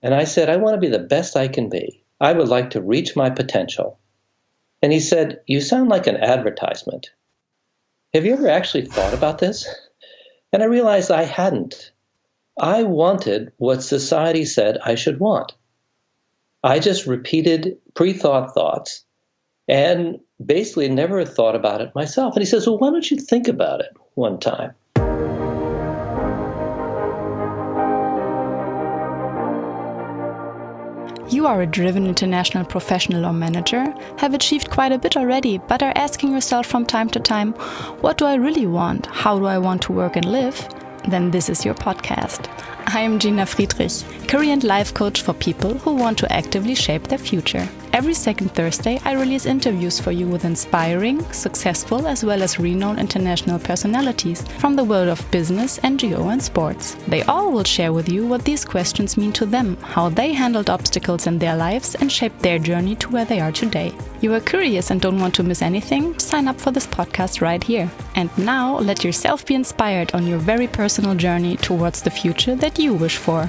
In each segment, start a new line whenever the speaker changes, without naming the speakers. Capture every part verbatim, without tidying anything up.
And I said, I want to be the best I can be. I would like to reach my potential. And he said, you sound like an advertisement. Have you ever actually thought about this? And I realized I hadn't. I wanted what society said I should want. I just repeated pre-thought thoughts and basically never thought about it myself. And he says, well, why don't you think about it one time?
You are a driven international professional or manager, have achieved quite a bit already, but are asking yourself from time to time, what do I really want? How do I want to work and live? Then this is your podcast. I am Gina Friedrich, career and life coach for people who want to actively shape their future. Every second Thursday, I release interviews for you with inspiring, successful, as well as renowned international personalities from the world of business, N G O, and sports. They all will share with you what these questions mean to them, how they handled obstacles in their lives, and shaped their journey to where they are today. You are curious and don't want to miss anything? Sign up for this podcast right here. And now, let yourself be inspired on your very personal journey towards the future that you wish for.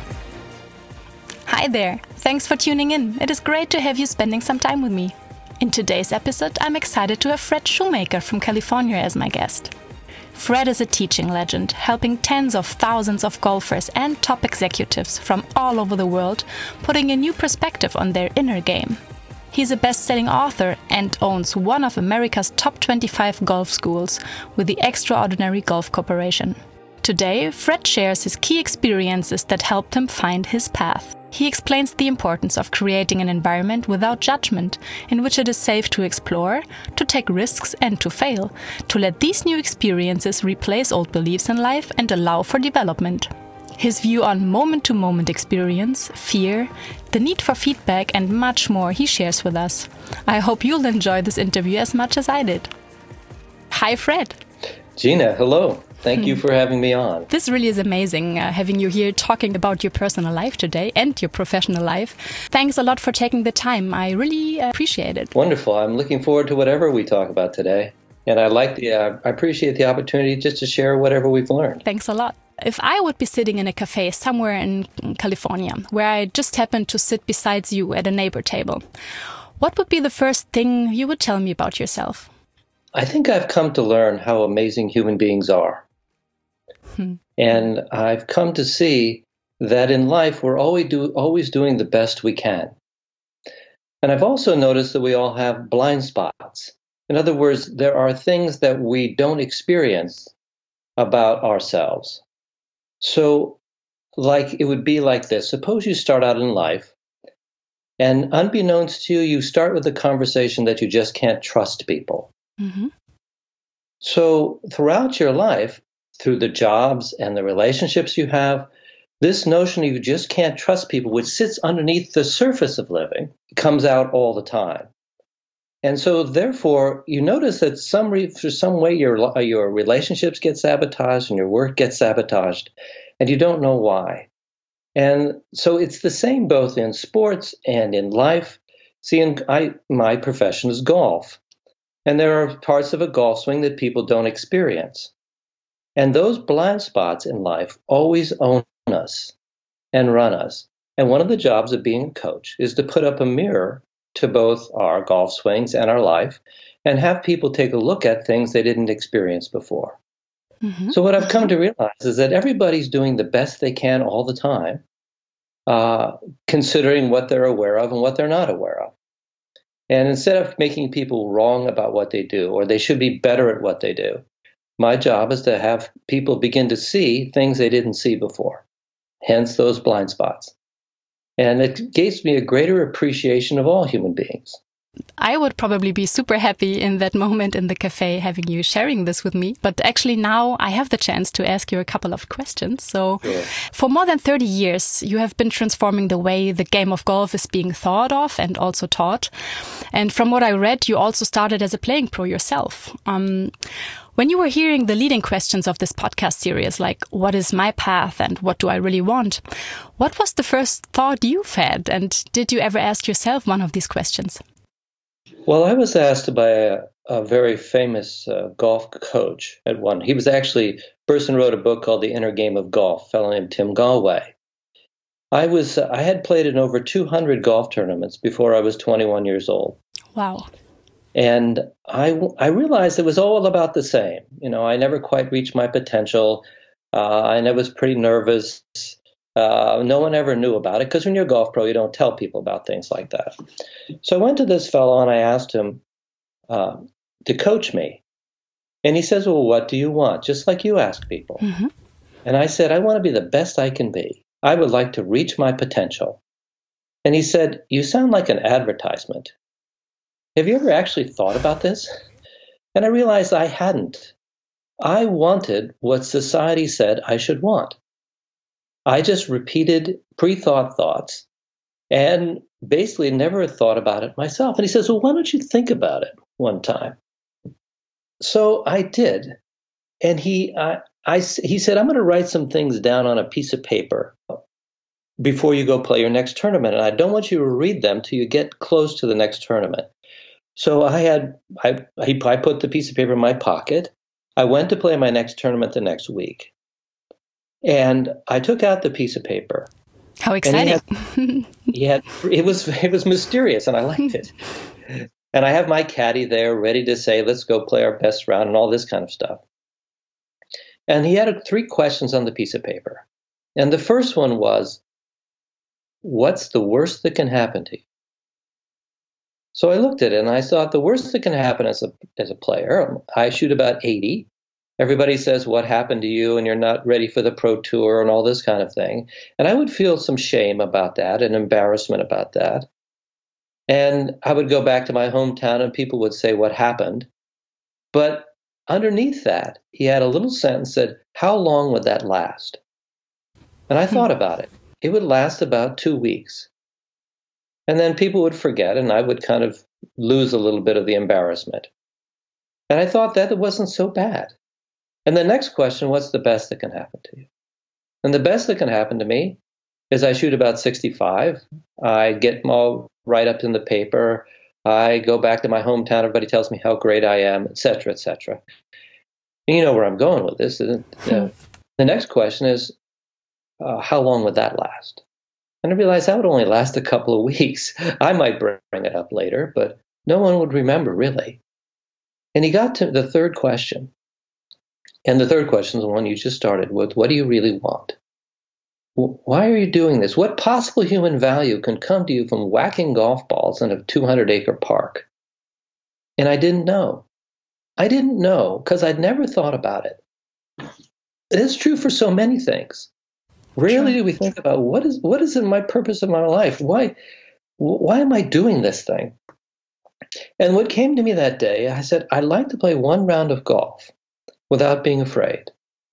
Hi there! Thanks for tuning in. It is great to have you spending some time with me. In today's episode, I'm excited to have Fred Shoemaker from California as my guest. Fred is a teaching legend, helping tens of thousands of golfers and top executives from all over the world, putting a new perspective on their inner game. He's a best-selling author and owns one of America's top twenty-five golf schools with the Extraordinary Golf Corporation. Today, Fred shares his key experiences that helped him find his path. He explains the importance of creating an environment without judgment, in which it is safe to explore, to take risks and to fail, to let these new experiences replace old beliefs in life and allow for development. His view on moment-to-moment experience, fear, the need for feedback and much more he shares with us. I hope you'll enjoy this interview as much as I did. Hi, Fred.
Gina, hello. Thank you for having me on.
This really is amazing, uh, having you here talking about your personal life today and your professional life. Thanks a lot for taking the time. I really appreciate it.
Wonderful. I'm looking forward to whatever we talk about today. And I like the, uh, I appreciate the opportunity just to share whatever we've learned.
Thanks a lot. If I would be sitting in a cafe somewhere in California, where I just happened to sit beside you at a neighbor table, what would be the first thing you would tell me about yourself?
I think I've come to learn how amazing human beings are. Hmm. And I've come to see that in life, we're always, do, always doing the best we can. And I've also noticed that we all have blind spots. In other words, there are things that we don't experience about ourselves. So, like, it would be like this. Suppose you start out in life, and unbeknownst to you, you start with a conversation that you just can't trust people. Mm-hmm. So, throughout your life, through the jobs and the relationships you have, this notion you just can't trust people, which sits underneath the surface of living, comes out all the time. And so, therefore, you notice that some re- for some way your your relationships get sabotaged and your work gets sabotaged, and you don't know why. And so it's the same both in sports and in life. See, in, I, my profession is golf, and there are parts of a golf swing that people don't experience. And those blind spots in life always own us and run us. And one of the jobs of being a coach is to put up a mirror to both our golf swings and our life and have people take a look at things they didn't experience before. Mm-hmm. So what I've come to realize is that everybody's doing the best they can all the time, uh, considering what they're aware of and what they're not aware of. And instead of making people wrong about what they do, or they should be better at what they do, my job is to have people begin to see things they didn't see before, hence those blind spots. And it gives me a greater appreciation of all human beings.
I would probably be super happy in that moment in the cafe having you sharing this with me. But actually now I have the chance to ask you a couple of questions. So sure. For more than thirty years, you have been transforming the way the game of golf is being thought of and also taught. And from what I read, you also started as a playing pro yourself. Um, When you were hearing the leading questions of this podcast series, like what is my path and what do I really want, what was the first thought you've had? And did you ever ask yourself one of these questions?
Well, I was asked by a, a very famous uh, golf coach at one. He was actually, person wrote a book called The Inner Game of Golf, a fellow named Tim Galway. I was I had played in over two hundred golf tournaments before I was twenty-one years old.
Wow.
And I, I realized it was all about the same. You know, I never quite reached my potential. Uh, and I was pretty nervous. Uh, no one ever knew about it because when you're a golf pro, you don't tell people about things like that. So I went to this fellow and I asked him uh, to coach me. And he says, well, what do you want? Just like you ask people. Mm-hmm. And I said, I want to be the best I can be. I would like to reach my potential. And he said, you sound like an advertisement. Have you ever actually thought about this? And I realized I hadn't. I wanted what society said I should want. I just repeated pre-thought thoughts and basically never thought about it myself. And he says, well, why don't you think about it one time? So I did. And he, I, I, he said, I'm going to write some things down on a piece of paper before you go play your next tournament. And I don't want you to read them till you get close to the next tournament. So I had, I, I put the piece of paper in my pocket. I went to play my next tournament the next week. And I took out the piece of paper.
How exciting.
He had, he had, it was, it was mysterious and I liked it. And I have my caddy there ready to say, let's go play our best round and all this kind of stuff. And he had three questions on the piece of paper. And the first one was, what's the worst that can happen to you? So I looked at it and I thought the worst that can happen as a as a player, I shoot about eighty. Everybody says what happened to you and you're not ready for the pro tour and all this kind of thing. And I would feel some shame about that and embarrassment about that. And I would go back to my hometown and people would say what happened. But underneath that, he had a little sentence that said, how long would that last? And I thought about it. It would last about two weeks. And then people would forget, and I would kind of lose a little bit of the embarrassment. And I thought that it wasn't so bad. And the next question, what's the best that can happen to you? And the best that can happen to me is I shoot about sixty-five. I get all right up in the paper. I go back to my hometown. Everybody tells me how great I am, et cetera, et cetera. And you know where I'm going with this. Isn't it? Uh, the next question is, uh, how long would that last? And I realized that would only last a couple of weeks. I might bring it up later, but no one would remember really. And he got to the third question. And the third question is the one you just started with. What do you really want? Why are you doing this? What possible human value can come to you from whacking golf balls in a two hundred acre park? And I didn't know. I didn't know because I'd never thought about it. It's true for so many things. Rarely do we think about what is what is in my purpose of my life? Why why am I doing this thing? And what came to me that day, I said, I'd like to play one round of golf without being afraid.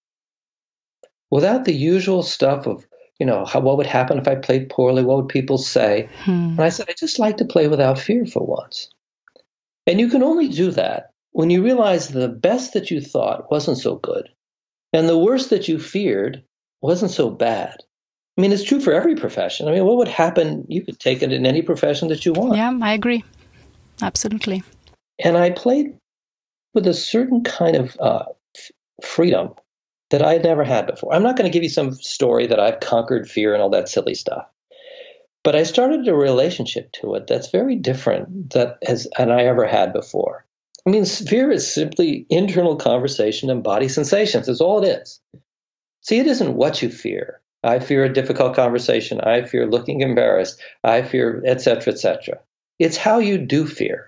Without the usual stuff of, you know, how, what would happen if I played poorly? What would people say? Hmm. And I said, I just like to play without fear for once. And you can only do that when you realize the best that you thought wasn't so good. And the worst that you feared wasn't so bad. I mean, it's true for every profession. I mean, what would happen? You could take it in any profession that you want.
Yeah, I agree. Absolutely.
And I played with a certain kind of uh, f- freedom that I had never had before. I'm not going to give you some story that I've conquered fear and all that silly stuff. But I started a relationship to it that's very different that has, than I ever had before. I mean, fear is simply internal conversation and body sensations. That's all it is. See, it isn't what you fear. I fear a difficult conversation. I fear looking embarrassed. I fear, et cetera, et cetera. It's how you do fear.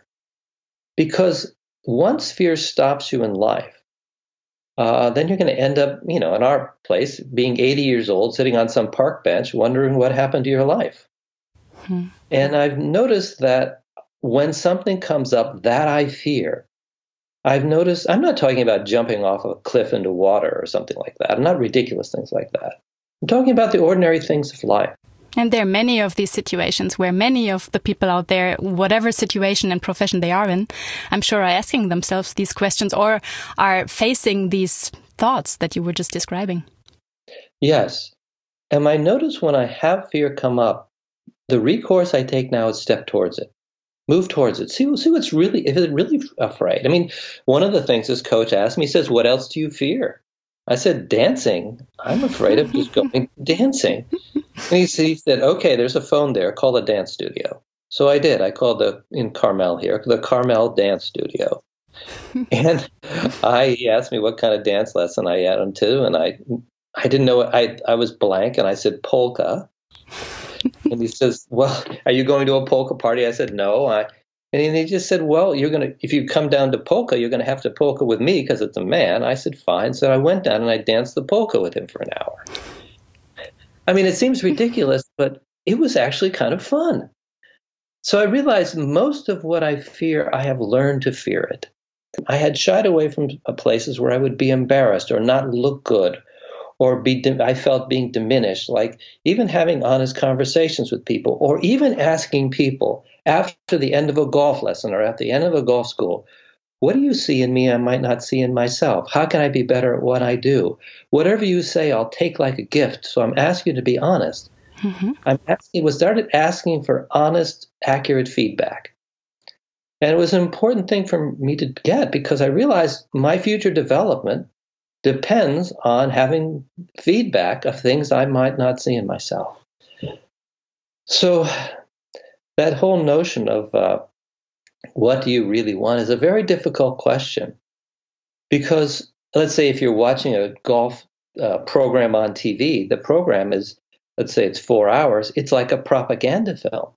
Because once fear stops you in life, uh, then you're going to end up, you know, in our place, being eighty years old, sitting on some park bench, wondering what happened to your life. Hmm. And I've noticed that when something comes up that I fear, I've noticed, I'm not talking about jumping off a cliff into water or something like that. I'm not ridiculous things like that. I'm talking about the ordinary things of life.
And there are many of these situations where many of the people out there, whatever situation and profession they are in, I'm sure are asking themselves these questions or are facing these thoughts that you were just describing.
Yes. And I notice when I have fear come up, the recourse I take now is step towards it. Move towards it. See, see what's really, if it's really afraid. I mean, one of the things this coach asked me, he says, what else do you fear? I said, dancing. I'm afraid of just going dancing. And he, he said, okay, there's a phone there. Call the dance studio. So I did. I called the, in Carmel here, the Carmel Dance Studio. And I, he asked me what kind of dance lesson I had him to. And I I didn't know. I, I was blank. And I said, polka. And he says, well, are you going to a polka party? I said, no. I, and he just said, well, you're going to, if you come down to polka, you're going to have to polka with me because it's a man. I said, fine. So I went down and I danced the polka with him for an hour. I mean, it seems ridiculous, but it was actually kind of fun. So I realized most of what I fear, I have learned to fear it. I had shied away from places where I would be embarrassed or not look good, or be I felt being diminished, like even having honest conversations with people, or even asking people after the end of a golf lesson or at the end of a golf school, what do you see in me I might not see in myself? How can I be better at what I do? Whatever you say, I'll take like a gift. So I'm asking you to be honest. Mm-hmm. I'm asking, we started asking for honest, accurate feedback. And it was an important thing for me to get because I realized my future development depends on having feedback of things I might not see in myself. So that whole notion of uh, what do you really want is a very difficult question. Because let's say if you're watching a golf uh, program on T V, the program is, let's say it's four hours, it's like a propaganda film.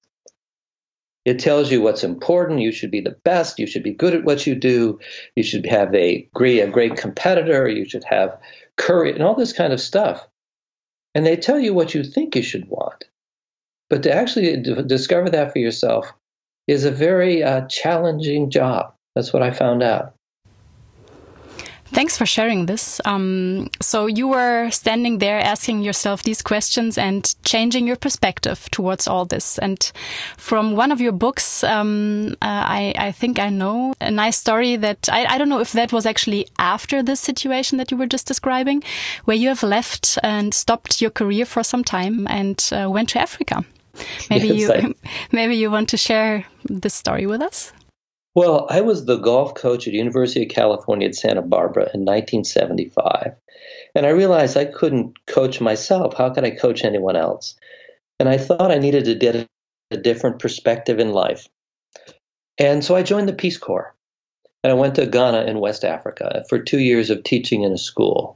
It tells you what's important. You should be the best. You should be good at what you do. You should have a great, a great competitor. You should have courage and all this kind of stuff. And they tell you what you think you should want. But to actually d- discover that for yourself is a very uh, challenging job. That's what I found out.
Thanks for sharing this. Um, so you were standing there asking yourself these questions and changing your perspective towards all this. And from one of your books, um, uh, I, I think I know a nice story that I, I don't know if that was actually after this situation that you were just describing, where you have left and stopped your career for some time and uh, went to Africa. Maybe yes, you I... maybe you want to share this story with us?
Well, I was the golf coach at University of California at Santa Barbara in nineteen seventy-five. And I realized I couldn't coach myself. How could I coach anyone else? And I thought I needed to get a different perspective in life. And so I joined the Peace Corps. And I went to Ghana in West Africa for two years of teaching in a school.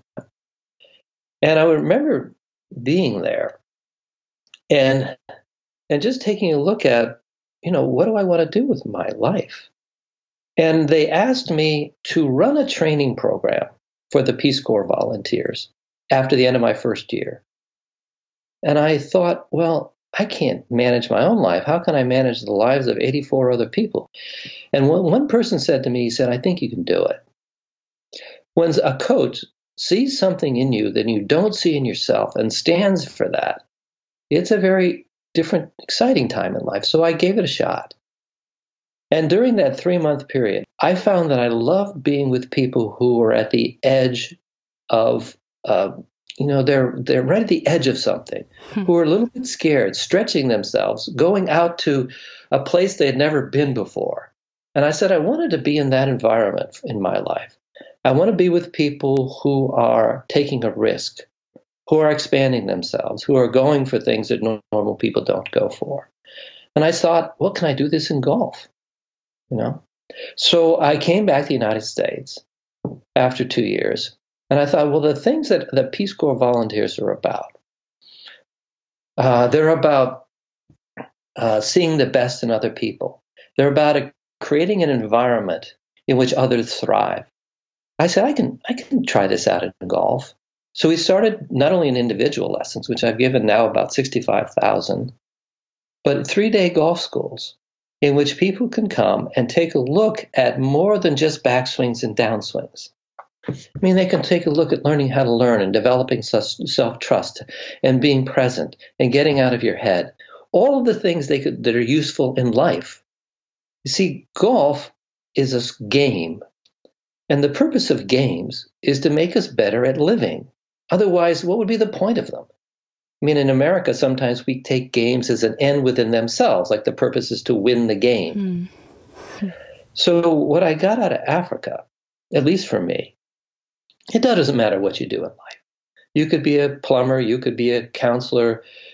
And I remember being there and, and just taking a look at, you know, what do I want to do with my life? And they asked me to run a training program for the Peace Corps volunteers after the end of my first year. And I thought, well, I can't manage my own life. How can I manage the lives of eighty-four other people? And one, one person said to me, he said, I think you can do it. When a coach sees something in you that you don't see in yourself and stands for that, it's a very different, exciting time in life. So I gave it a shot. And during that three-month period, I found that I loved being with people who were at the edge of, uh, you know, they're they're right at the edge of something, hmm. who are a little bit scared, stretching themselves, going out to a place they had never been before. And I said I wanted to be in that environment in my life. I want to be with people who are taking a risk, who are expanding themselves, who are going for things that normal people don't go for. And I thought, well, can I do this in golf? You know, so I came back to the United States after two years, and I thought, well, the things that the Peace Corps volunteers are about, uh, they're about uh, seeing the best in other people. They're about a, creating an environment in which others thrive. I said, I can, I can try this out in golf. So we started not only in individual lessons, which I've given now about sixty-five thousand, but three-day golf schools, in which people can come and take a look at more than just backswings and downswings. I mean, they can take a look at learning how to learn and developing self-trust and being present and getting out of your head. All of the things they could, that are useful in life. You see, golf is a game, and the purpose of games is to make us better at living. Otherwise, what would be the point of them? I mean, in America, sometimes we take games as an end within themselves, like the purpose is to win the game. Mm. So what I got out of Africa, at least for me, it doesn't matter what you do in life. You could be a plumber, you could be a counselor,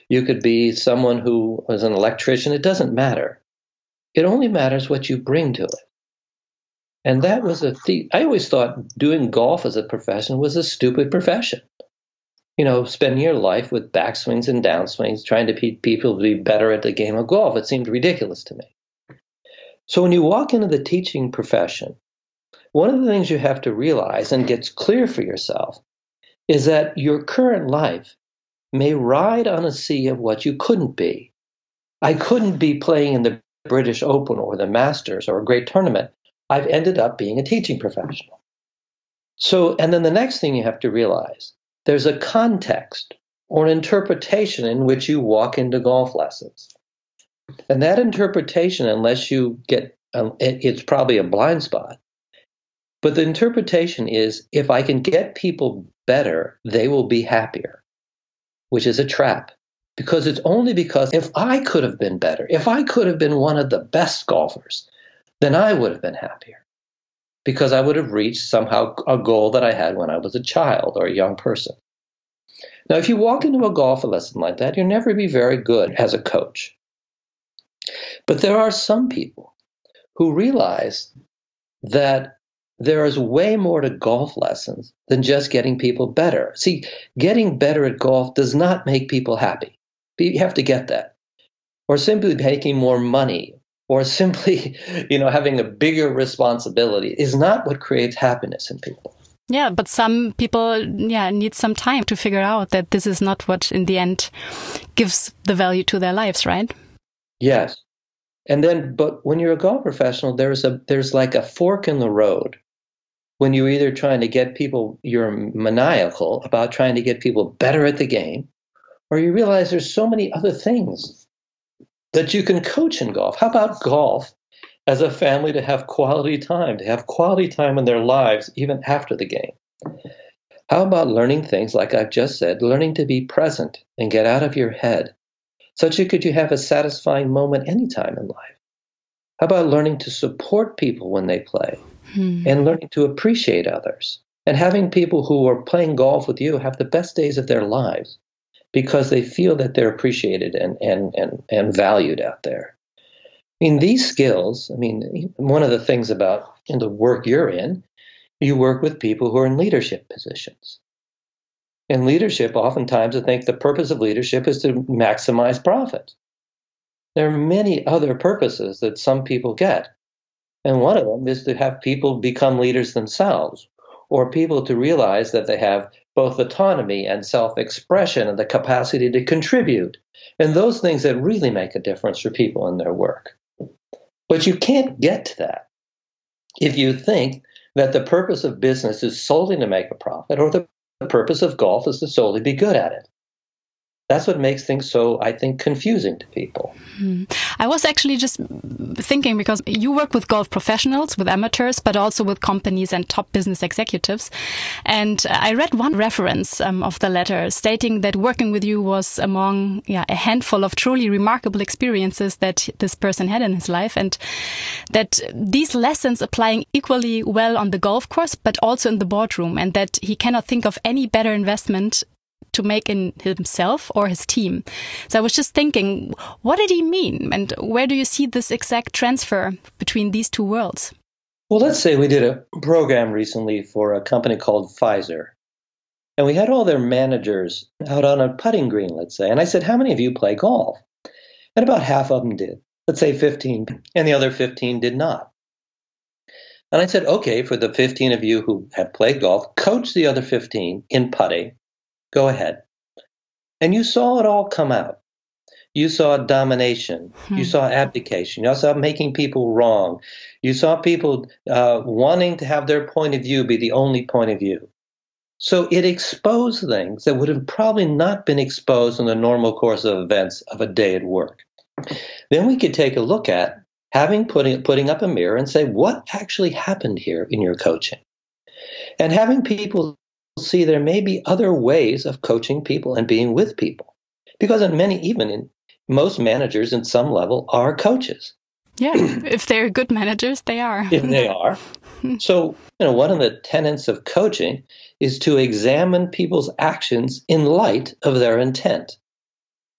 You could be someone who was an electrician. It doesn't matter. It only matters what you bring to it. And that was a th- I always thought doing golf as a profession was a stupid profession. You know, spending your life with backswings and downswings, trying to pe- people to be better at the game of golf. It seemed ridiculous to me. So when you walk into the teaching profession, one of the things you have to realize and gets clear for yourself is that your current life may ride on a sea of what you couldn't be. I couldn't be playing in the British Open or the Masters or a great tournament. I've ended up being a teaching professional. So, and then the next thing you have to realize, there's a context or an interpretation in which you walk into golf lessons. And that interpretation, unless you get, um, it, it's probably a blind spot. But the interpretation is, if I can get people better, they will be happier, which is a trap. Because it's only because if I could have been better, if I could have been one of the best golfers, then I would have been happier. Because I would have reached somehow a goal that I had when I was a child or a young person. Now, if you walk into a golf lesson like that, you'll never be very good as a coach. But there are some people who realize that there is way more to golf lessons than just getting people better. See, getting better at golf does not make people happy. You have to get that. Or simply making more money, or simply, you know, having a bigger responsibility is not what creates happiness in people.
Yeah, but some people, yeah, need some time to figure out that this is not what, in the end, gives the value to their lives, right?
Yes. And then, but when you're a golf professional, there's a there's like a fork in the road. When you're either trying to get people, you're maniacal about trying to get people better at the game, or you realize there's so many other things that you can coach in golf. How about golf as a family to have quality time, to have quality time in their lives even after the game? How about learning things like I've just said, learning to be present and get out of your head, such that could you have a satisfying moment anytime in life? How about learning to support people when they play hmm. and learning to appreciate others and having people who are playing golf with you have the best days of their lives because they feel that they're appreciated and, and, and, and valued out there. I mean, these skills, I mean, one of the things about in the work you're in, you work with people who are in leadership positions. In leadership, oftentimes I think the purpose of leadership is to maximize profit. There are many other purposes that some people get. And one of them is to have people become leaders themselves, or people to realize that they have both autonomy and self-expression and the capacity to contribute. And those things that really make a difference for people in their work. But you can't get to that if you think that the purpose of business is solely to make a profit, or the purpose of golf is to solely be good at it. That's what makes things so, I think, confusing to people.
Hmm. I was actually just thinking, because you work with golf professionals, with amateurs, but also with companies and top business executives. And I read one reference um, of the letter stating that working with you was among yeah, a handful of truly remarkable experiences that this person had in his life. And that these lessons applying equally well on the golf course, but also in the boardroom. And that he cannot think of any better investment to make in himself or his team. So I was just thinking, what did he mean? And where do you see this exact transfer between these two worlds?
Well, let's say we did a program recently for a company called Pfizer. And we had all their managers out on a putting green, let's say. And I said, how many of you play golf? And about half of them did. Let's say fifteen. And the other fifteen did not. And I said, okay, for the fifteen of you who have played golf, coach the other fifteen in putting. Go ahead. And you saw it all come out. You saw domination. Hmm. You saw abdication. You saw making people wrong. You saw people uh, wanting to have their point of view be the only point of view. So it exposed things that would have probably not been exposed in the normal course of events of a day at work. Then we could take a look at having putting, putting up a mirror and say, what actually happened here in your coaching? And having people see there may be other ways of coaching people and being with people. Because in many, even in most managers in some level are coaches.
Yeah, if they're good managers, they are.
If they are. So, you know, one of the tenets of coaching is to examine people's actions in light of their intent.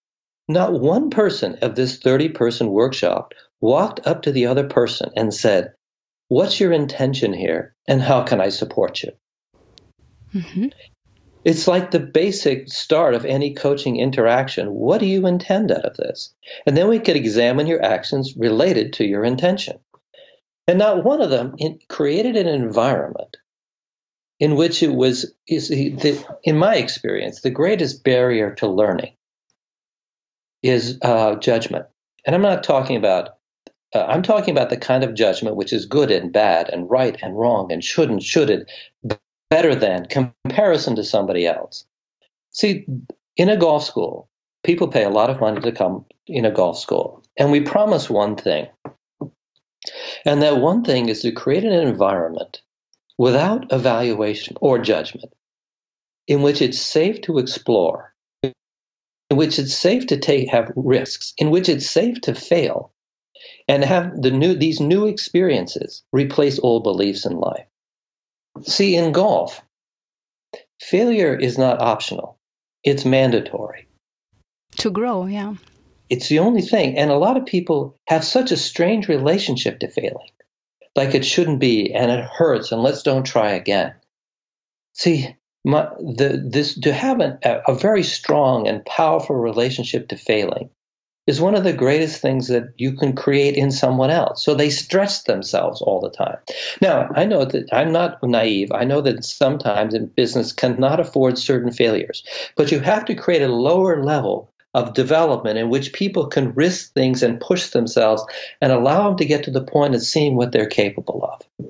not one person of this thirty-person workshop walked up to the other person and said, "What's your intention here, and how can I support you?" Mm-hmm. It's like the basic start of any coaching interaction. What do you intend out of this? And then we could examine your actions related to your intention. And not one of them in, created an environment in which it was, is the, in my experience, the greatest barrier to learning is uh, judgment. And I'm not talking about, uh, I'm talking about the kind of judgment which is good and bad and right and wrong and should and shouldn't, better than, comparison to somebody else. See, in a golf school, people pay a lot of money to come in a golf school, and we promise one thing. And that one thing is to create an environment without evaluation or judgment, in which it's safe to explore, in which it's safe to take have risks, in which it's safe to fail, and have the new these new experiences replace old beliefs in life. See, in golf, failure is not optional. It's mandatory.
To grow, yeah.
It's the only thing. And a lot of people have such a strange relationship to failing. Like it shouldn't be, and it hurts, and let's don't try again. See, my, the, this to have an, a, a very strong and powerful relationship to failing is one of the greatest things that you can create in someone else. So they stretch themselves all the time. Now, I know that I'm not naive. I know that sometimes in business cannot afford certain failures, but you have to create a lower level of development in which people can risk things and push themselves and allow them to get to the point of seeing what they're capable of.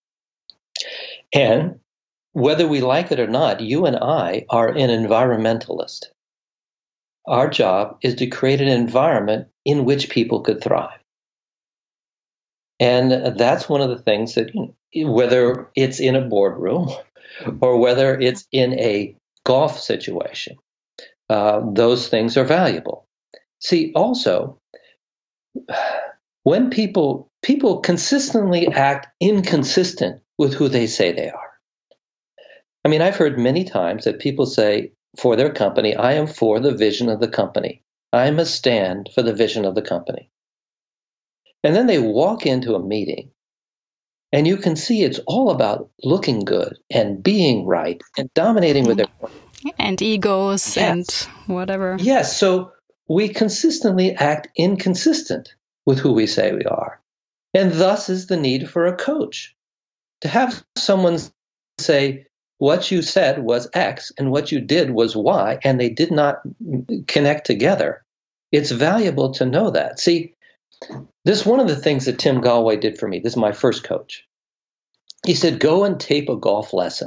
And whether we like it or not, you and I are an environmentalist. Our job is to create an environment in which people could thrive. And that's one of the things that, whether it's in a boardroom or whether it's in a golf situation, uh, those things are valuable. See, also, when people people consistently act inconsistent with who they say they are. I mean, I've heard many times that people say, for their company, I am for the vision of the company. I must stand for the vision of the company. And then they walk into a meeting, and you can see it's all about looking good and being right and dominating with everyone.
And egos, yes. And whatever.
Yes, so we consistently act inconsistent with who we say we are. And thus is the need for a coach. To have someone say, what you said was X and what you did was Y, and they did not connect together. It's valuable to know that. See, this is one of the things that Tim Gallwey did for me. This is my first coach. He said, go and tape a golf lesson.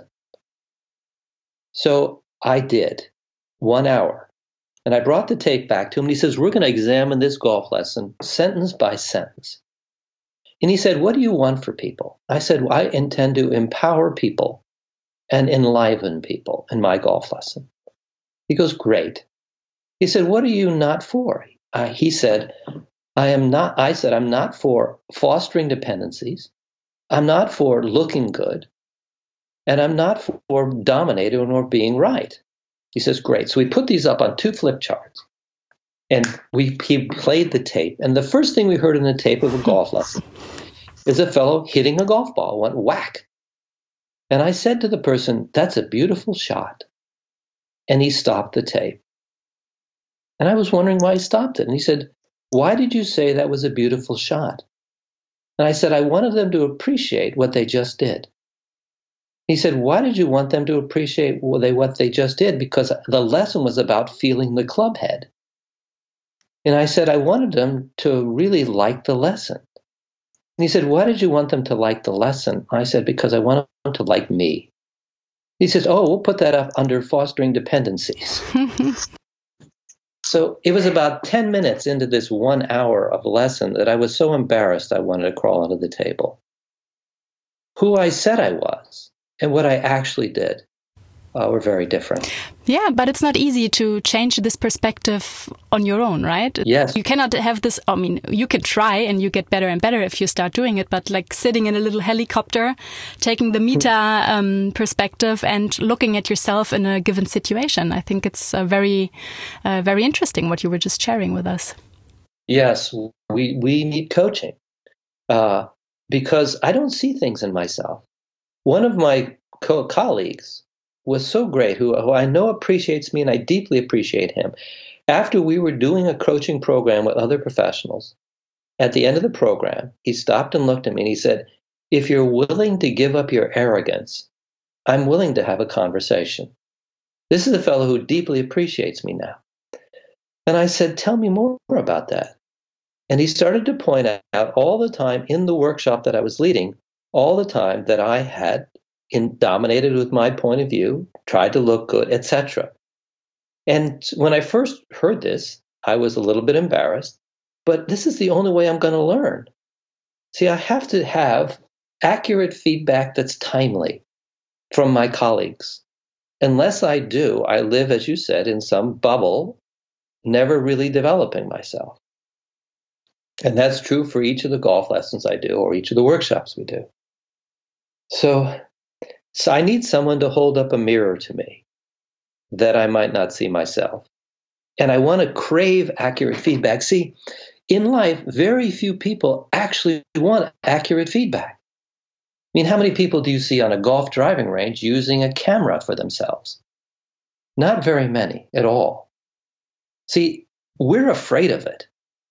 So I did, one hour. And I brought the tape back to him, and he says, we're going to examine this golf lesson sentence by sentence. And he said, what do you want for people? I said, well, I intend to empower people and enliven people in my golf lesson. He goes, great. He said, what are you not for? Uh, he said, I am not, I said, I'm not for fostering dependencies. I'm not for looking good. And I'm not for dominating or being right. He says, great. So we put these up on two flip charts. And we he played the tape. And the first thing we heard in the tape of a golf lesson is a fellow hitting a golf ball, went whack. And I said to the person, that's a beautiful shot. And he stopped the tape. And I was wondering why he stopped it. And he said, why did you say that was a beautiful shot? And I said, I wanted them to appreciate what they just did. He said, why did you want them to appreciate what they, what they just did? Because the lesson was about feeling the club head. And I said, I wanted them to really like the lesson. And he said, why did you want them to like the lesson? I said, because I want them to like me. He says, oh, we'll put that up under fostering dependencies. So it was about ten minutes into this one hour of lesson that I was so embarrassed I wanted to crawl under the table. Who I said I was and what I actually did uh, were very different.
Yeah, but it's not easy to change this perspective on your own, right?
Yes.
You cannot have this, I mean, you can try and you get better and better if you start doing it, but like sitting in a little helicopter, taking the meta um, perspective and looking at yourself in a given situation, I think it's uh, very, uh, very interesting what you were just sharing with us.
Yes, we, we need coaching uh, because I don't see things in myself. One of my co- colleagues was so great, who, who I know appreciates me, and I deeply appreciate him. After we were doing a coaching program with other professionals, at the end of the program, he stopped and looked at me and he said, if you're willing to give up your arrogance, I'm willing to have a conversation. This is a fellow who deeply appreciates me now. And I said, tell me more about that. And he started to point out all the time in the workshop that I was leading, all the time that I had in dominated with my point of view, tried to look good, et cetera. And when I first heard this, I was a little bit embarrassed, but this is the only way I'm going to learn. See, I have to have accurate feedback that's timely from my colleagues. Unless I do, I live, as you said, in some bubble, never really developing myself. And that's true for each of the golf lessons I do or each of the workshops we do. So, so I need someone to hold up a mirror to me that I might not see myself. And I want to crave accurate feedback. See, in life, very few people actually want accurate feedback. I mean, how many people do you see on a golf driving range using a camera for themselves? Not very many at all. See, we're afraid of it.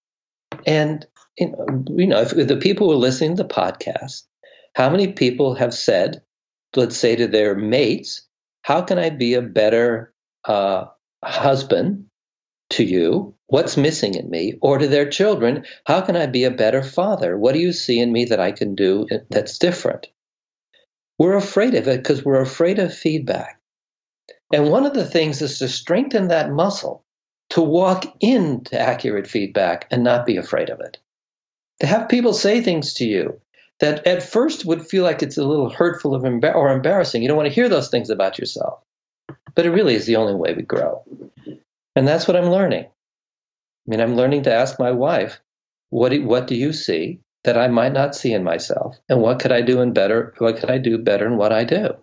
And, you know, you know, if the people who are listening to the podcast, how many people have said, let's say to their mates, how can I be a better uh, husband to you? What's missing in me? Or to their children, how can I be a better father? What do you see in me that I can do that's different? We're afraid of it because we're afraid of feedback. And one of the things is to strengthen that muscle, to walk into accurate feedback and not be afraid of it. To have people say things to you that at first would feel like it's a little hurtful or embarrassing. You don't want to hear those things about yourself. But it really is the only way we grow. And that's what I'm learning. I mean, I'm learning to ask my wife, what do, what do you see that I might not see in myself? And what could I do in better? What could I do better in what I do?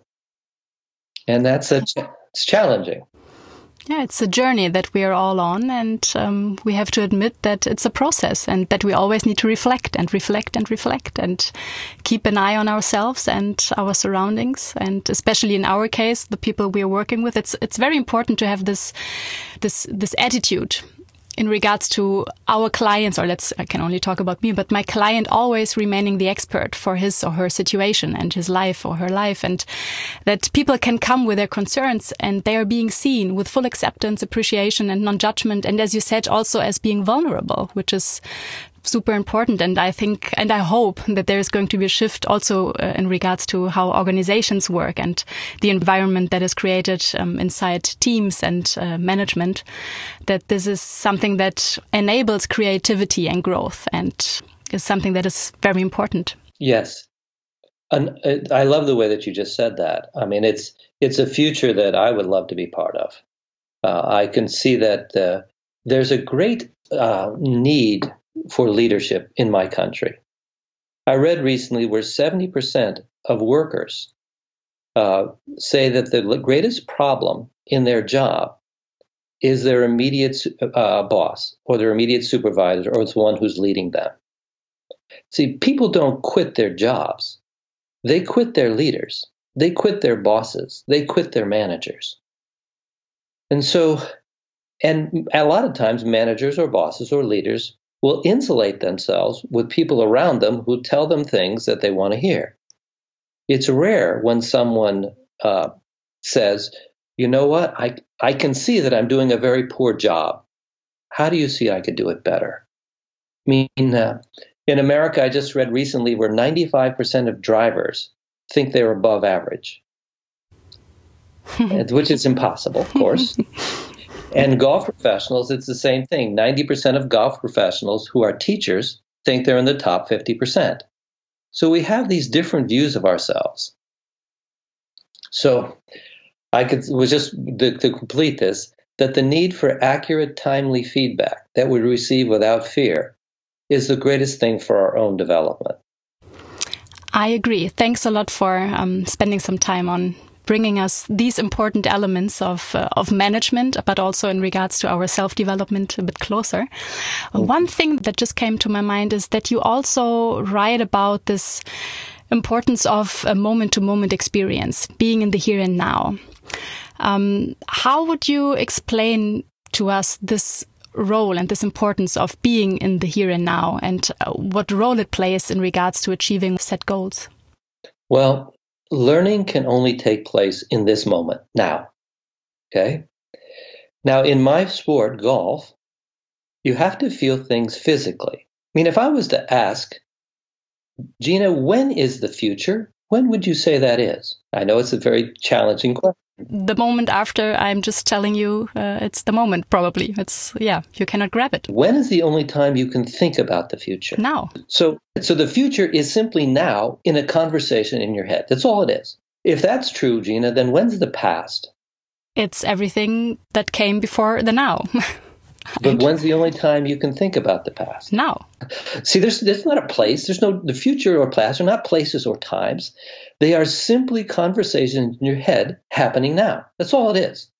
And that's a, it's challenging.
Yeah, it's a journey that we are all on, and um, we have to admit that it's a process and that we always need to reflect and reflect and reflect and keep an eye on ourselves and our surroundings. And especially in our case, the people we are working with, it's it's very important to have this this this attitude in regards to our clients, or let's, I can only talk about me, but my client always remaining the expert for his or her situation and his life or her life, and that people can come with their concerns and they are being seen with full acceptance, appreciation and non-judgment. And as you said, also as being vulnerable, which is super important. And I think, and I hope that there is going to be a shift also uh, in regards to how organizations work and the environment that is created um, inside teams and uh, management, that this is something that enables creativity and growth and is something that is very important.
Yes. And I love the way that you just said that. I mean, it's, it's a future that I would love to be part of. Uh, I can see that uh, there's a great uh, need for leadership in my country. I read recently where seventy percent of workers uh, say that the greatest problem in their job is their immediate uh, boss or their immediate supervisor or the one who's leading them. See, people don't quit their jobs. They quit their leaders. They quit their bosses. They quit their managers. And so, and a lot of times managers or bosses or leaders will insulate themselves with people around them who tell them things that they want to hear. It's rare when someone uh, says, you know what, I, I can see that I'm doing a very poor job. How do you see I could do it better? I mean, uh, in America, I just read recently where ninety-five percent of drivers think they're above average, which is impossible, of course. And golf professionals, it's the same thing. ninety percent of golf professionals who are teachers think they're in the top fifty percent. So we have these different views of ourselves. So I could was just to, to complete this, that the need for accurate, timely feedback that we receive without fear is the greatest thing for our own development.
I agree. Thanks a lot for um, spending some time on bringing us these important elements of uh, of management, but also in regards to our self-development a bit closer. Uh, one thing that just came to my mind is that you also write about this importance of a moment-to-moment experience, being in the here and now. Um, how would you explain to us this role and this importance of being in the here and now, and uh, what role it plays in regards to achieving set goals?
Well, learning can only take place in this moment, now. Okay? Now, in my sport, golf, you have to feel things physically. I mean, if I was to ask, Gina, when is the future? When would you say that is? I know it's a very challenging question.
The moment after, I'm just telling you, uh, it's the moment, probably. It's, yeah, you cannot grab it.
When is the only time you can think about the future?
Now.
So, so the future is simply now in a conversation in your head. That's all it is. If that's true, Gina, then when's the past?
It's everything that came before the now.
But when's the only time you can think about the past?
Now.
See, there's, there's not a place. There's no, the future or past are not places or times. They are simply conversations in your head happening now. That's all it is.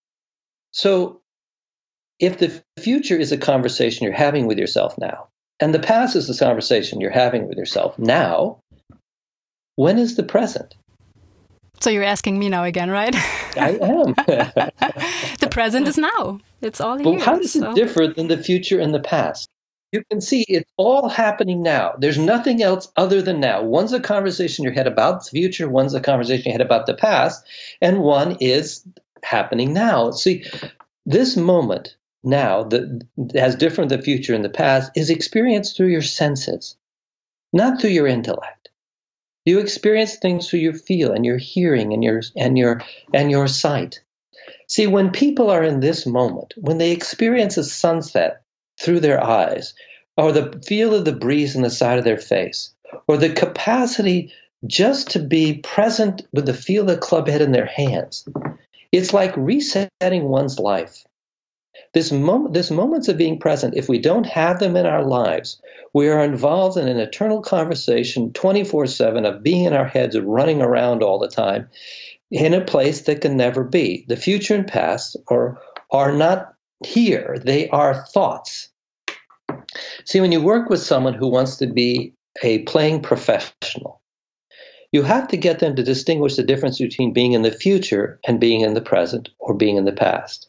So if the future is a conversation you're having with yourself now, and the past is the conversation you're having with yourself now, when is the present?
So you're asking me now again, right?
I am.
The present is now. It's all here.
But how does
so.
it differ than the future and the past? You can see it's all happening now. There's nothing else other than now. One's a conversation in your head about the future, one's a conversation in your head about the past, and one is happening now. See, this moment now that has different than the future and the past is experienced through your senses, not through your intellect. You experience things through your feel and your hearing and your and your and your sight. See, when people are in this moment, when they experience a sunset through their eyes, or the feel of the breeze on the side of their face, or the capacity just to be present with the feel of the club head in their hands, it's like resetting one's life. This moment, this moments of being present, if we don't have them in our lives, we are involved in an eternal conversation twenty-four seven of being in our heads and running around all the time in a place that can never be. The future and past are, are not here. They are thoughts. See, when you work with someone who wants to be a playing professional, you have to get them to distinguish the difference between being in the future and being in the present or being in the past.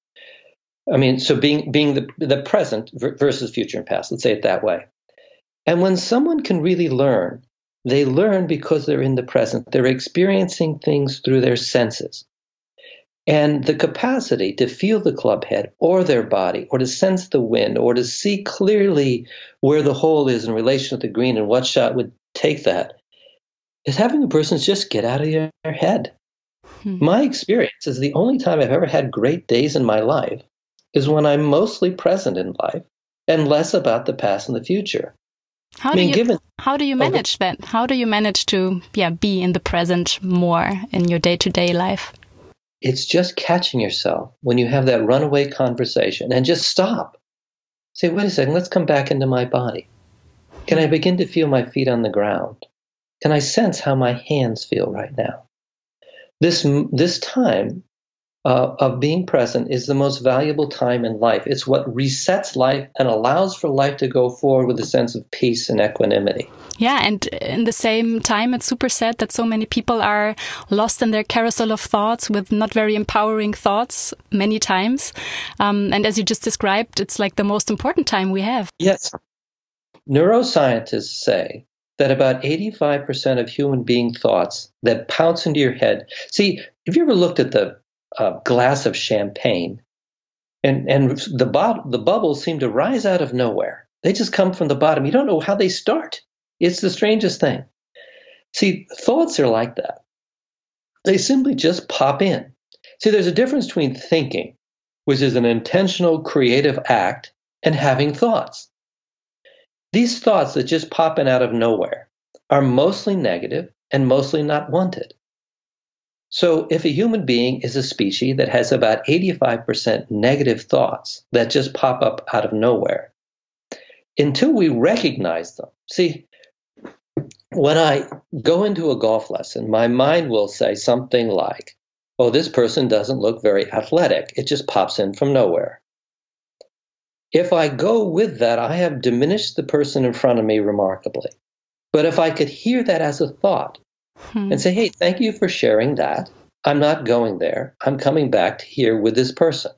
I mean, so being being the, the present versus future and past, let's say it that way. And when someone can really learn, they learn because they're in the present. They're experiencing things through their senses. And the capacity to feel the club head or their body, or to sense the wind, or to see clearly where the hole is in relation to the green and what shot would take that, is having a person just get out of their head. Hmm. My experience is the only time I've ever had great days in my life is when I'm mostly present in life and less about the past and the future.
How
I mean,
do you
given,
how do you manage oh, that? How do you manage to yeah be in the present more in your day-to-day life?
It's just catching yourself when you have that runaway conversation and just stop. Say, wait a second, let's come back into my body. Can I begin to feel my feet on the ground? Can I sense how my hands feel right now? This this time Uh, of being present is the most valuable time in life. It's what resets life and allows for life to go forward with a sense of peace and equanimity.
Yeah, and in the same time, it's super sad that so many people are lost in their carousel of thoughts with not very empowering thoughts many times. Um, and as you just described, it's like the most important time we have.
Yes. Neuroscientists say that about eighty-five percent of human being thoughts that pounce into your head. See, have you ever looked at the a glass of champagne, and and the bo- the bubbles seem to rise out of nowhere. They just come from the bottom. You don't know how they start. It's the strangest thing. See, thoughts are like that. They simply just pop in. See, there's a difference between thinking, which is an intentional creative act, and having thoughts. These thoughts that just pop in out of nowhere are mostly negative and mostly not wanted. So if a human being is a species that has about eighty-five percent negative thoughts that just pop up out of nowhere, until we recognize them, see, when I go into a golf lesson, my mind will say something like, oh, this person doesn't look very athletic. It just pops in from nowhere. If I go with that, I have diminished the person in front of me remarkably. But if I could hear that as a thought hmm. and say, hey, thank you for sharing that. I'm not going there. I'm coming back to here with this person.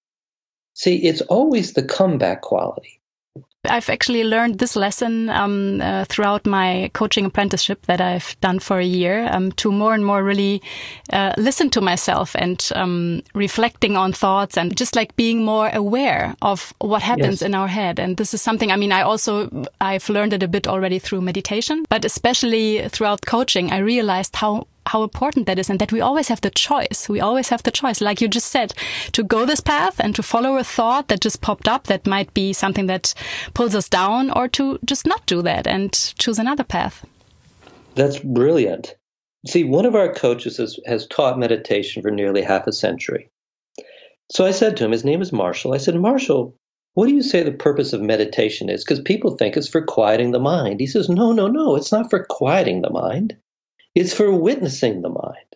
See, it's always the comeback quality.
I've actually learned this lesson um, uh, throughout my coaching apprenticeship that I've done for a year, um, to more and more really uh, listen to myself and um, reflecting on thoughts and just like being more aware of what happens yes. in our head. And this is something, I mean, I also, I've learned it a bit already through meditation, but especially throughout coaching, I realized how how important that is, and that we always have the choice. We always have the choice, like you just said, to go this path and to follow a thought that just popped up that might be something that pulls us down, or to just not do that and choose another path.
That's brilliant. See, one of our coaches has, has taught meditation for nearly half a century. So I said to him, his name is Marshall. I said, Marshall, what do you say the purpose of meditation is? Because people think it's for quieting the mind. He says, no, no, no, it's not for quieting the mind. It's for witnessing the mind.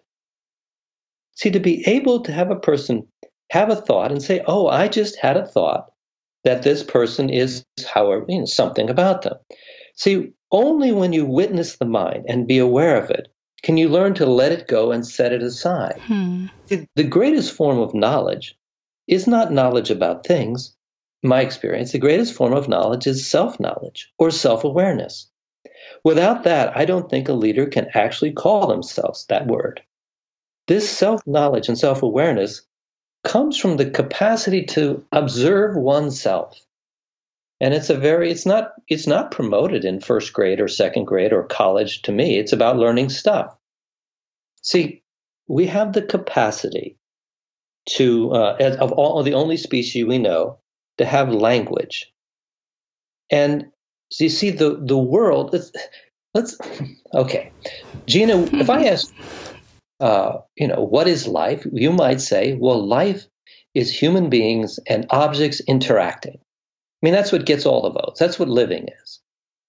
See, to be able to have a person have a thought and say, oh, I just had a thought that this person is, however, you know, something about them. See, only when you witness the mind and be aware of it can you learn to let it go and set it aside. Hmm. See, the greatest form of knowledge is not knowledge about things. In my experience, the greatest form of knowledge is self-knowledge or self-awareness. Without that, I don't think a leader can actually call themselves that word. This self-knowledge and self-awareness comes from the capacity to observe oneself. And it's a very, it's not, it's not promoted in first grade or second grade or college to me. It's about learning stuff. See, we have the capacity to, uh, as of all the only species we know, to have language. And so you see, the, the world, let's, let's, okay. Gina, if I ask, uh, you know, what is life? You might say, well, life is human beings and objects interacting. I mean, that's what gets all the votes. That's what living is.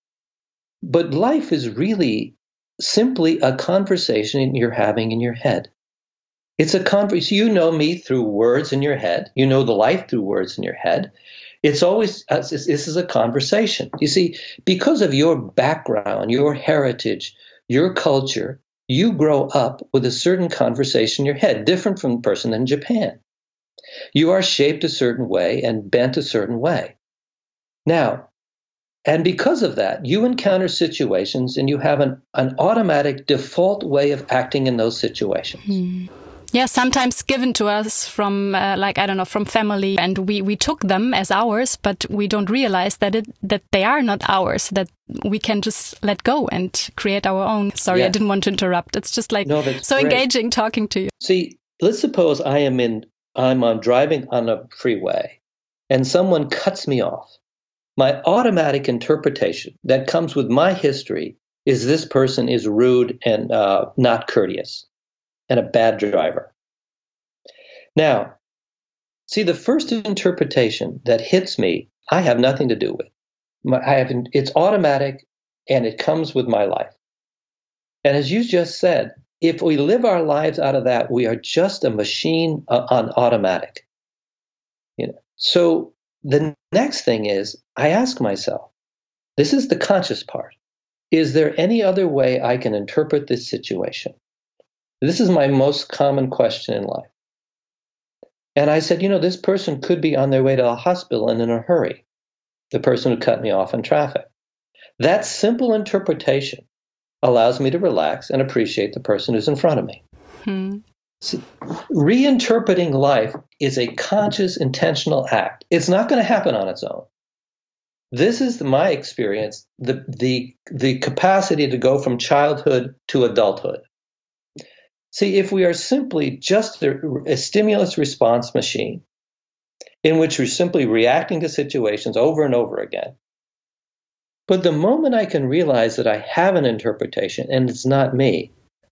But life is really simply a conversation you're having in your head. It's a conversation. You know me through words in your head. You know the life through words in your head. It's always, this is a conversation. You see, because of your background, your heritage, your culture, you grow up with a certain conversation in your head, different from the person in Japan. You are shaped a certain way and bent a certain way. Now, and because of that, you encounter situations and you have an, an automatic default way of acting in those situations.
Hmm. Yeah, sometimes given to us from, uh, like, I don't know, from family, and we, we took them as ours, but we don't realize that it that they are not ours, that we can just let go and create our own. Sorry, yeah. I didn't want to interrupt. It's just like no, so great. Engaging talking to you.
See, let's suppose I am in, I'm on driving on a freeway and someone cuts me off. My automatic interpretation that comes with my history is this person is rude and uh, not courteous and a bad driver. Now, see, the first interpretation that hits me, I have nothing to do with. My, I have, it's automatic, and it comes with my life. And as you just said, if we live our lives out of that, we are just a machine uh, on automatic. You know. So the next thing is, I ask myself, this is the conscious part. Is there any other way I can interpret this situation? This is my most common question in life. And I said, you know, this person could be on their way to the hospital and in a hurry, the person who cut me off in traffic. That simple interpretation allows me to relax and appreciate the person who's in front of me. Hmm. See, reinterpreting life is a conscious, intentional act. It's not going to happen on its own. This is my experience, the, the, the capacity to go from childhood to adulthood. See, if we are simply just a, a stimulus response machine in which we're simply reacting to situations over and over again, but the moment I can realize that I have an interpretation and it's not me,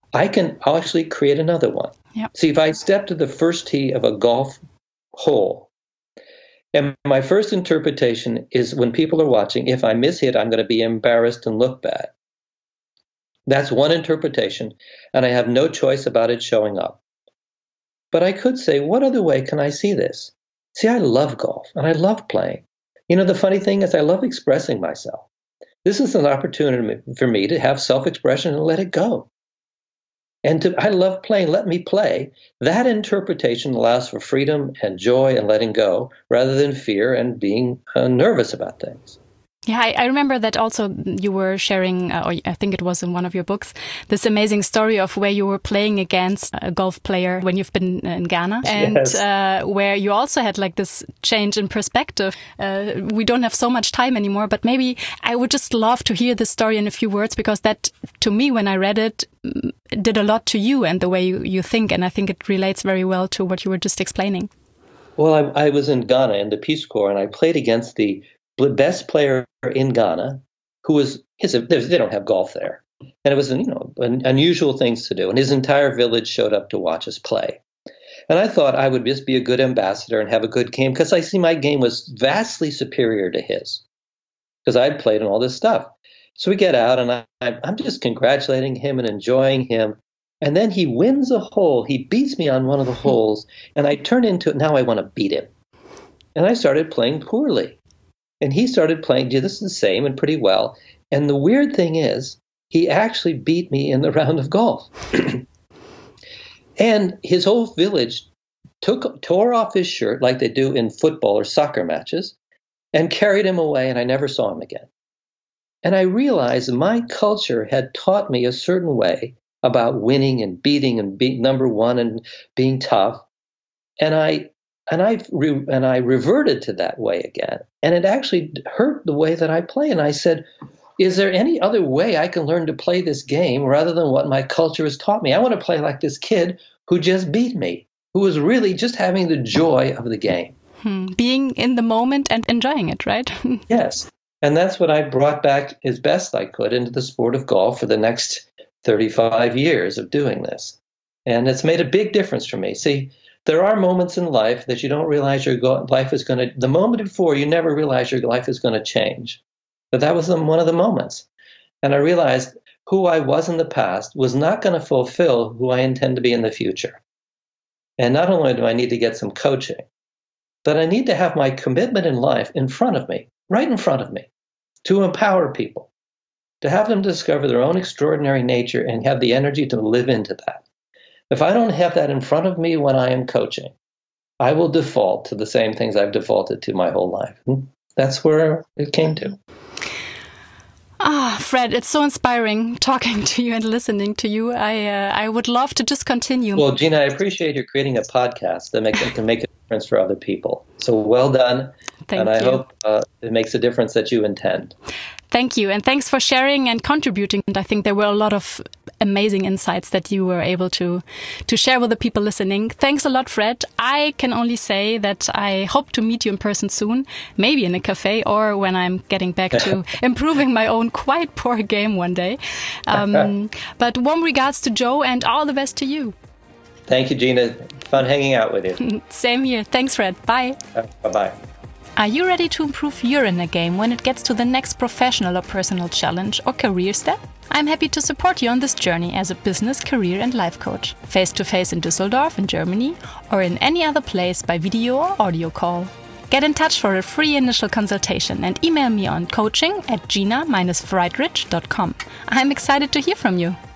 I can actually create another one.
Yep.
See, if I step to the first tee of a golf hole, and my first interpretation is when people are watching, if I miss hit, I'm going to be embarrassed and look bad. That's one interpretation, and I have no choice about it showing up. But I could say, what other way can I see this? See, I love golf, and I love playing. You know, the funny thing is I love expressing myself. This is an opportunity for me to have self-expression and let it go. And to, I love playing, let me play. That interpretation allows for freedom and joy and letting go rather than fear and being uh, nervous about things.
Yeah, I, I remember that also you were sharing, uh, or I think it was in one of your books, this amazing story of where you were playing against a golf player when you've been in Ghana. And
yes.
uh, where you also had like this change in perspective. Uh, we don't have so much time anymore, but maybe I would just love to hear this story in a few words, because that, to me, when I read it, did a lot to you and the way you, you think. And I think it relates very well to what you were just explaining.
Well, I, I was in Ghana in the Peace Corps, and I played against the best player in Ghana, who was his, they don't have golf there, and it was, you know, an, unusual things to do. And his entire village showed up to watch us play. And I thought I would just be a good ambassador and have a good game, because I see my game was vastly superior to his, because I'd played in all this stuff. So we get out, and I, I'm just congratulating him and enjoying him. And then he wins a hole. He beats me on one of the holes, and I turn into, now I want to beat him. And I started playing poorly. And he started playing just the same and pretty well. And the weird thing is, he actually beat me in the round of golf. And his whole village took tore off his shirt like they do in football or soccer matches and carried him away, and I never saw him again. And I realized my culture had taught me a certain way about winning and beating and being number one and being tough. And I And I re- and I reverted to that way again, and it actually hurt the way that I play. And I said, "Is there any other way I can learn to play this game rather than what my culture has taught me? I want to play like this kid who just beat me, who was really just having the joy of the game,
hmm. being in the moment and enjoying it, right?"
Yes, and that's what I brought back as best I could into the sport of golf for the next thirty-five years of doing this, and it's made a big difference for me. See. There are moments in life that you don't realize your go- life is going to, the moment before, you never realize your life is going to change. But that was the, one of the moments. And I realized who I was in the past was not going to fulfill who I intend to be in the future. And not only do I need to get some coaching, but I need to have my commitment in life in front of me, right in front of me, to empower people, to have them discover their own extraordinary nature and have the energy to live into that. If I don't have that in front of me when I am coaching, I will default to the same things I've defaulted to my whole life. That's where it came to.
Ah, Fred, it's so inspiring talking to you and listening to you. I uh, I would love to just continue.
Well, Gina, I appreciate you creating a podcast that makes, can make a difference for other people. So well done.
Thank
and I
you.
hope uh, it makes a difference that you intend.
Thank you. And thanks for sharing and contributing. And I think there were a lot of amazing insights that you were able to, to share with the people listening. Thanks a lot, Fred. I can only say that I hope to meet you in person soon, maybe in a cafe or when I'm getting back to improving my own quite poor game one day. Um, but warm regards to Joe and all the best to you.
Thank you, Gina. Fun hanging out with you.
Same here. Thanks, Fred. Bye.
Uh, bye-bye.
Are you ready to improve your inner game when it gets to the next professional or personal challenge or career step? I'm happy to support you on this journey as a business, career and life coach, face-to-face in Düsseldorf in Germany or in any other place by video or audio call. Get in touch for a free initial consultation and email me on coaching at gina dash friedrich dot com. I'm excited to hear from you.